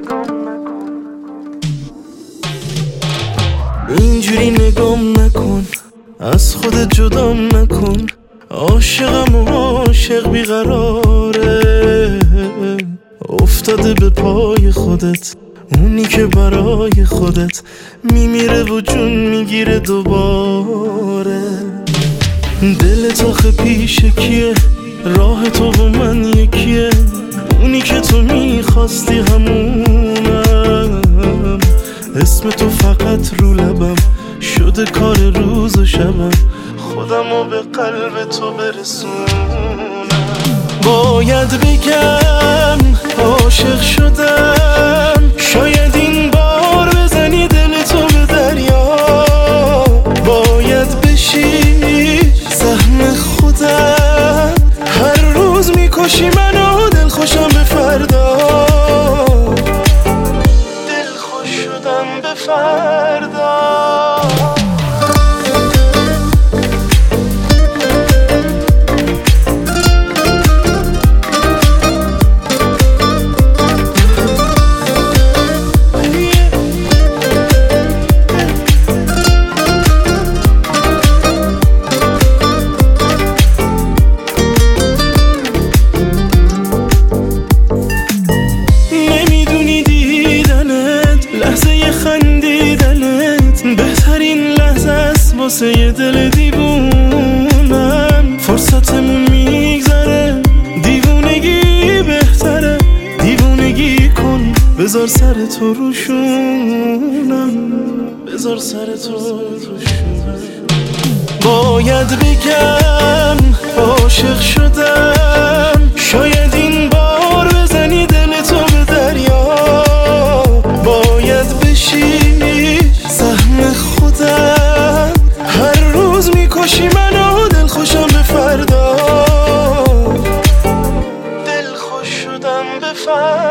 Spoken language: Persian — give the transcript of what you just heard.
اینجوری نگام نکن، از خودت جدام نکن. عاشقم و عاشق بیقراره، افتاده به پای خودت، اونی که برای خودت میمیره و جون میگیره دوباره. دلت آخه پیش کیه؟ راه تو و من یکیه، اونی که تو میخواستی همونم. اسم تو فقط رو لبم شده کار روز و شبم، خودمو به قلب تو برسونم. باید بگم عاشق شدم، شاید این بار بزنی دل تو به دریا. باید بشی سهم خودم، هر روز میکشی منو دل خوشم به فردا. دل خوش شدم به فردا. بهترین لحظه است واسه دل دیوونم. فرصتمون میگذره، دیوونگی بهتره. دیوونگی کن، بذار سر تو روشونم، بذار سر تو روشونم. باید بگم عاشق شدم، شاید این بار بزنی دل تو به دریا. باید بشی سهم خودم، هر روز میکشی منو دل خوشم به فردا. دل خوش شدم به فردا.